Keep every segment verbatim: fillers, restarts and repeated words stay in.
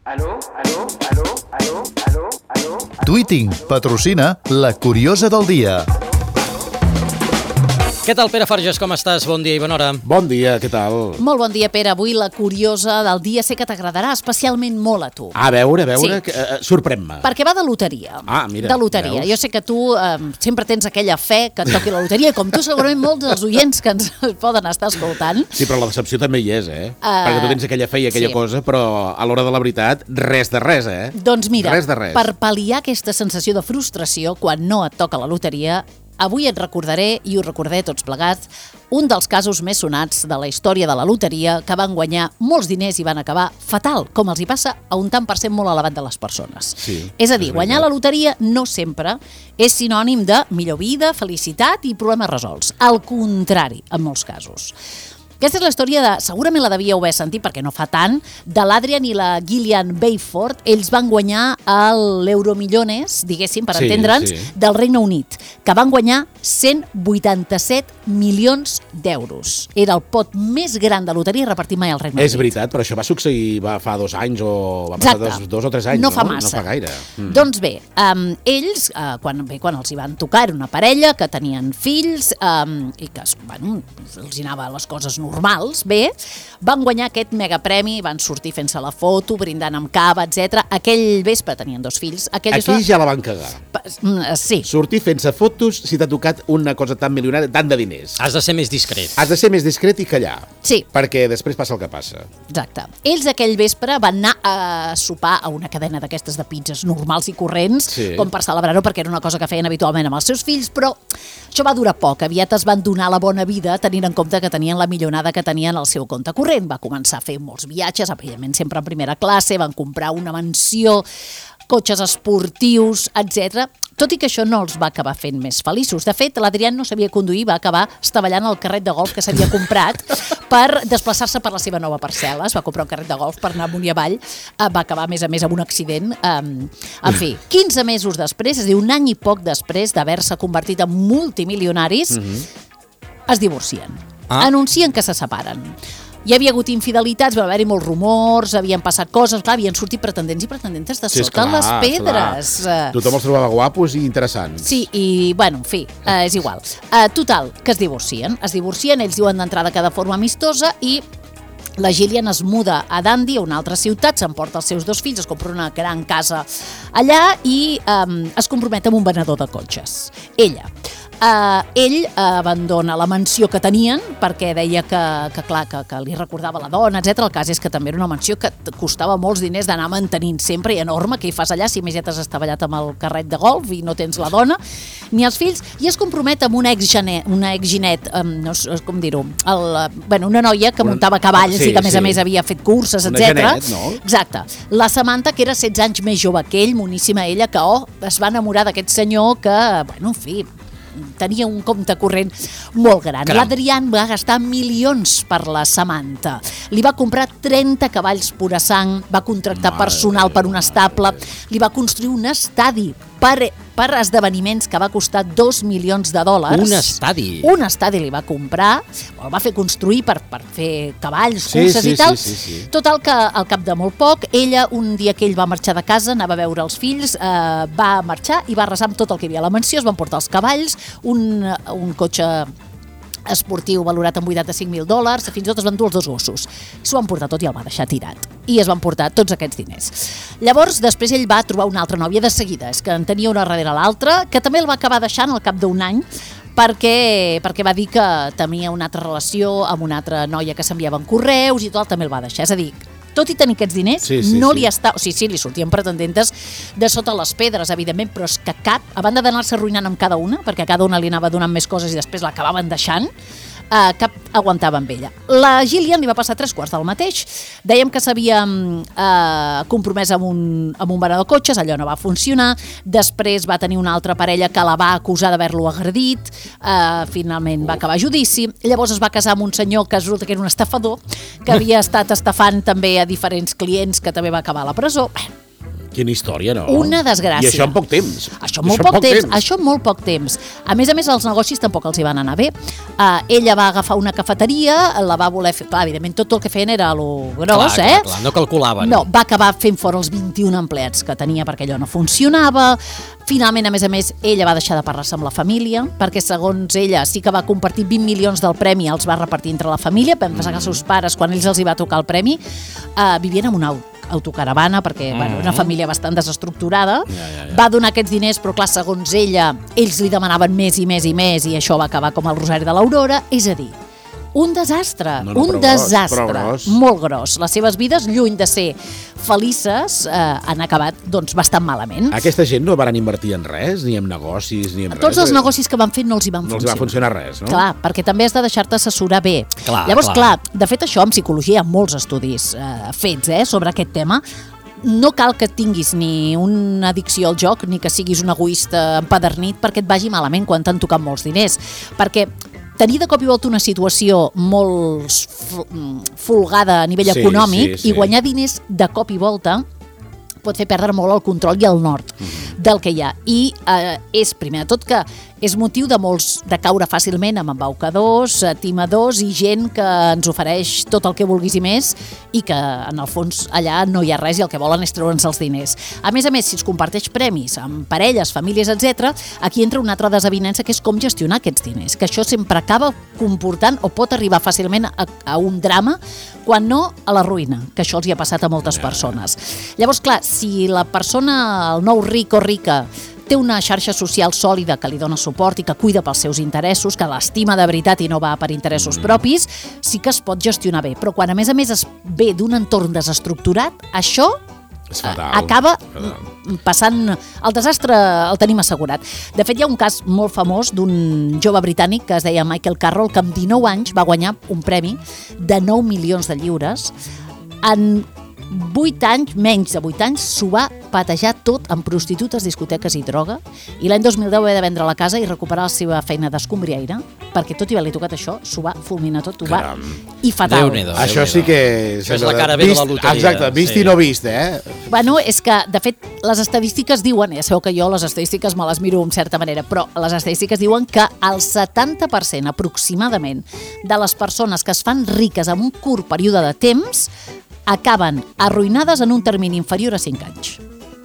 Aló, aló, aló, aló, aló, aló. Tweeting patrocina La Curiosa del Dia. Què tal, Pere Farges, com estàs? Bon dia i bona hora. Bon dia, què tal? Molt bon dia, Pere. Avui la curiosa del dia sé que t'agradarà especialment molt a tu. A veure, a veure, Sí. que, uh, sorprèn-me. Perquè va de loteria. Ah, mira, De loteria. veus? Jo sé que tu eh, sempre tens aquella fe que et toqui la loteria, com tu segurament molts dels oients que ens poden estar escoltant. Sí, però la decepció també hi és, eh? Uh, Perquè tu tens aquella fe i aquella sí. cosa, però a l'hora de la veritat, res de res, eh? Doncs mira, Res de res. per pal·liar aquesta sensació de frustració quan no et toca la loteria, avui et recordaré, i us recordaré tots plegats, un dels casos més sonats de la història de la loteria que van guanyar molts diners i van acabar fatal, com els hi passa a un tant per cent molt elevat de les persones. Sí, és a dir, és guanyar veritat. la loteria no sempre és sinònim de millor vida, felicitat i problemes resolts. Al contrari, en molts casos. Aquesta és la història de, segurament la devíeu haver sentit perquè no fa tant, de l'Adrian i la Gillian Bayford. Ells van guanyar l'Euromillones, diguéssim, per Sí, entendre'ns, sí. del Regne Unit, que van guanyar cent vuitanta-set milions d'euros. Era el pot més gran de loteria repartit mai al Regne És Unit. veritat, però això va succeir va fa dos anys o va passar Exacte. dos, dos o tres anys, no no? fa massa. No fa gaire. Mm. Doncs bé, um, ells, uh, quan, bé, quan els hi van tocar, era una parella que tenien fills um, i que bueno, els hi anava les coses normals, bé, van guanyar aquest megapremi, van sortir fent-se la foto, brindant amb cava, etcètera. Aquell vespre tenien dos fills. Aquell Aquí vespre... ja la van cagar. Pa- mm, Sí, Sortir fent-se fotos si t'ha tocat una cosa tan milionària, tant de diners. Has de ser més discret. Has de ser més discret i callar. sí. Perquè després passa el que passa. Exacte. Ells aquell vespre van anar a sopar a una cadena d'aquestes de pizzas normals i corrents, Sí. com per celebrar-ho, perquè era una cosa que feien habitualment amb els seus fills, però això va durar poc. Aviat es van donar la bona vida tenint en compte que tenien la millonada que tenien al seu compte corrent. Va començar a fer molts viatges, evidentment sempre en primera classe, van comprar una mansió, cotxes esportius, etcètera. Tot i que això no els va acabar fent més feliços. De fet, l'Adrián no sabia conduir, va acabar estavellant el carret de golf que s'havia comprat per desplaçar-se per la seva nova parcel·la. Es va comprar un carret de golf per anar amunt i avall. Eh, Va acabar, a més a més, amb un accident. Eh, En fi, quinze mesos després, és a dir, un any i poc després d'haver-se convertit en multimilionaris, es divorcien. Ah. Anuncien que se separen. Hi havia hagut infidelitats, va haver-hi molts rumors, havien passat coses, clar, havien sortit pretendents i pretendentes de Sí, sota les pedres. Clar. Tothom els trobava guapos i interessants. Sí, i, bueno, en fi, eh, és igual. Eh, total, que es divorcien. Es divorcien, ells diuen d'entrada que de forma amistosa, i la Gillian es muda a Dundee, a una altra ciutat, s'emporta els seus dos fills, es compra una gran casa allà i eh, es compromet amb un venedor de cotxes. Ella. Uh, ell uh, abandona la mansió que tenien perquè deia que, que clar, que, que li recordava la dona, etcètera. El cas és que també era una mansió que et costava molts diners d'anar mantenint sempre i enorme. Què hi fas allà si més ja t'has estavellat amb el carret de golf i no tens la dona ni els fills? I es compromet amb una ex-genet, una ex-ginet, um, no sé com dir-ho, el, bueno, una noia que Una- muntava cavalls sí, i que a més sí. a més havia fet curses, Una etcètera. genet, no? Exacte. La Samantha, que era setze anys més jove que ell, moníssima ella, que oh, es va enamorar d'aquest senyor que, bueno, en fi, tenia un compte corrent molt gran. Caram. L'Adrián va gastar milions per la Samantha. Li va comprar trenta cavalls pura sang, va contractar Mare personal per un meva. estable, li va construir un estadi per, per esdeveniments que va costar dos milions de dòlars. Un estadi. Un estadi li va comprar, el va fer construir per, per fer cavalls, Sí, curses sí, i tal. sí, sí, sí. Total que al cap de molt poc, ella, un dia que ell va marxar de casa, anava a veure els fills, eh, va marxar i va arrasar amb tot el que hi havia a la mansió, es van portar els cavalls, un, un cotxe esportiu valorat en vuitanta-cinc mil dòlars, fins i tot es van dur els dos gossos. S'ho van portar tot i el va deixar tirat. I es van portar tots aquests diners. Llavors, després ell va trobar una altra nòvia de seguida, és que en tenia una darrere l'altra, que també el va acabar deixant al cap d'un any, perquè, perquè va dir que tenia una altra relació amb una altra noia que s'enviaven correus i tot, també el va deixar. És a dir, tot i tenir aquests diners, Sí, sí, no sí. li està... O sigui, sí, li sortien pretendentes de sota les pedres, evidentment, però és que cap, a banda d'anar-se arruïnant amb cada una, perquè a cada una li anava donant més coses i després l'acabaven deixant, eh, cap aguantava amb ella. La Gillian li va passar tres quarts del mateix. Dèiem que s'havia eh, compromès amb un, amb un venedor de cotxes, allò no va funcionar. Després va tenir una altra parella que la va acusar d'haver-lo agredit, eh, finalment va acabar a judici. Llavors es va casar amb un senyor que resulta que era un estafador, que havia estat estafant també a diferents clients, que també va acabar a la presó. Quina història, no? Una desgràcia. I això en poc temps. Això en molt poc, poc temps, temps. Això en molt poc temps. A més a més, els negocis tampoc els hi van anar bé. Uh, ella va agafar una cafeteria, la va voler fer... Clar, evidentment, tot el que feien era lo gros, clar, eh? Clar, clar, no calculaven. No, va acabar fent fora els vint-i-un empleats que tenia perquè allò no funcionava. Finalment, a més a més, ella va deixar de parlar-se amb la família, perquè segons ella sí que va compartir vint milions del premi, els va repartir entre la família. Vam pensar que els seus pares, quan ells els hi va tocar el premi, uh, vivien en un auto autocaravana, perquè mm-hmm. bueno, una família bastant desestructurada, ja, ja, ja. va donar aquests diners, però clar, segons ella, ells li demanaven més i més i més, i això va acabar com el Rosari de l'Aurora, és a dir, un desastre, no, no, un gros, desastre, gros. molt gros. Les seves vides, lluny de ser felices, eh, han acabat doncs, bastant malament. Aquesta gent no van invertir en res, ni en negocis, ni en Tots res. els negocis que van fer no els hi van no funcionar. No els hi va funcionar res, no? Clar, perquè també has de deixar-te assessorar bé. Clar, Llavors, clar. clar, de fet això en psicologia hi ha molts estudis eh, fets eh, sobre aquest tema. No cal que tinguis ni una addicció al joc ni que siguis un egoista empadernit perquè et vagi malament quan t'han tocat molts diners. Perquè tenir de cop i volta una situació molt folgada a nivell sí, econòmic sí, sí. i guanyar diners de cop i volta pot fer perdre molt el control i el nord mm. del que hi ha. I eh, és, primer de tot, que és motiu de molts de caure fàcilment amb embaucadors, timadors i gent que ens ofereix tot el que vulguis i més i que, en el fons, allà no hi ha res i el que volen és treure'ns els diners. A més a més, si es comparteix premis amb parelles, famílies, etcètera, aquí entra una altra desavinença que és com gestionar aquests diners, que això sempre acaba comportant o pot arribar fàcilment a, a un drama, quan no a la ruïna, que això els hi ha passat a moltes persones. Llavors, clar, si la persona, el nou ric o rica, té una xarxa social sòlida que li dona suport i que cuida pels seus interessos, que l'estima de veritat i no va per interessos propis, sí que es pot gestionar bé. Però quan a més a més es ve d'un entorn desestructurat, això fatal, acaba fatal. passant... El desastre el tenim assegurat. De fet, hi ha un cas molt famós d'un jove britànic que es deia Michael Carroll, que amb dinou anys va guanyar un premi de nou milions de lliures. En vuit anys, menys de vuit anys, s'ho va patejar tot amb prostitutes, discoteques i droga, i l'any dos mil deu va haver de vendre la casa i recuperar la seva feina d'escombriaire, perquè tot i haver-li tocat això, s'ho va fulminar tot, ho va... I fatal. Déu-n'hi-do, Això Déu-n'hi-do. sí que... Això és la cara B de la loteria. Exacte, vist sí. i no vist, eh? Bueno, és que, de fet, les estadístiques diuen, ja sabeu que jo les estadístiques me les miro en certa manera, però les estadístiques diuen que el setanta per cent aproximadament de les persones que es fan riques en un curt període de temps acaben arruïnades en un termini inferior a cinc anys.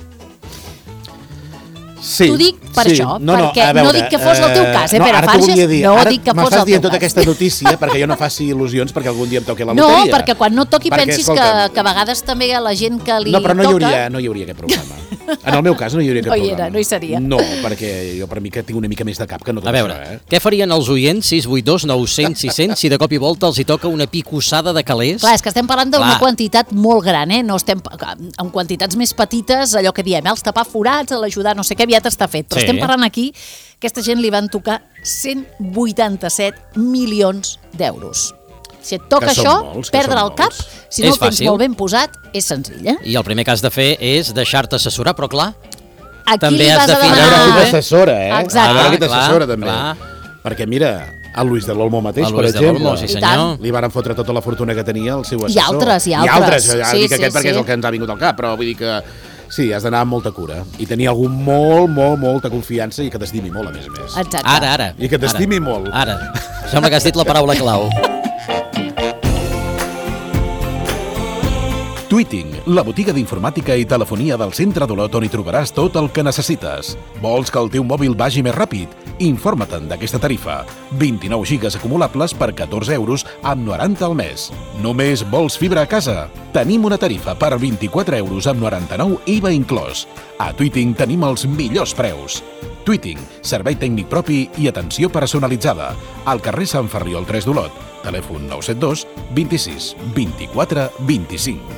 Sí, T'ho dic per sí. això, no, no, perquè veure, no dic que fos el teu cas, eh, no, Pere ara Farges, t'ho volia dir. no ara dic que fos m'estàs el dient teu tota cas. aquesta notícia perquè jo no faci il·lusions perquè algun dia em toqui la No, loteria. perquè quan no et toqui Perquè, pensis escolta'm, que, que a vegades també a la gent que li No, però no hi, toca... hauria, no hi hauria aquest problema. En el meu cas no hi hauria aquest No hi problema. era, no hi seria. No, perquè jo per mi que tinc una mica més de cap que no tot A veure, això, eh? què farien els oients sis vuit dos nou cents sis cents si de cop i volta els hi toca una picossada de calés? Clar, és que estem parlant d'una Clar. quantitat molt gran, eh? No estem en quantitats més petites, allò que diem, eh? els tapar forats, l'ajudar, no sé què, aviat està fet. Però Sí. estem parlant aquí, aquesta gent li van tocar cent vuitanta-set milions d'euros. Si et toca Que són això, molts, que perdre són el cap, molts. si no És el tens fàcil. molt ben posat, és senzill, eh? I el primer que has de fer és deixar-te assessorar, però clar, Aquí També li has vas de a filar, A veure qui demanar... eh? t'assessora, eh? Exacte. A veure qui Clar, t'assessora, clar, també. clar. Perquè mira, el Luis de l'Olmo mateix, el per Luis de exemple, l'Olmo, sí I senyor. tant. li varen fotre tota la fortuna que tenia el seu assessor. altres, i I altres. altres, ja Sí, dic sí, aquest perquè sí. és el que ens ha vingut al cap, però vull dir que sí, has d'anar amb molta cura. I tenir algú molt, molt, molta confiança i que t'estimi molt, a més a més. Exacte. Ara, ara. I que t'estimi ara, molt. Ara. Sembla que has dit la paraula clau. Tweeting, la botiga d'informàtica i telefonia del centre d'Olot on hi trobaràs tot el que necessites. Vols que el teu mòbil vagi més ràpid? Informa-te'n d'aquesta tarifa. vint-i-nou gigas acumulables per catorze euros amb noranta al mes. Només vols fibra a casa? Tenim una tarifa per vint-i-quatre euros amb noranta-nou I V A inclòs. A Tweeting tenim els millors preus. Tweeting, servei tècnic propi i atenció personalitzada. Al carrer Sant Ferriol tres d'Olot. Telèfon nou set dos, vint-i-sis, vint-i-quatre, vint-i-cinc.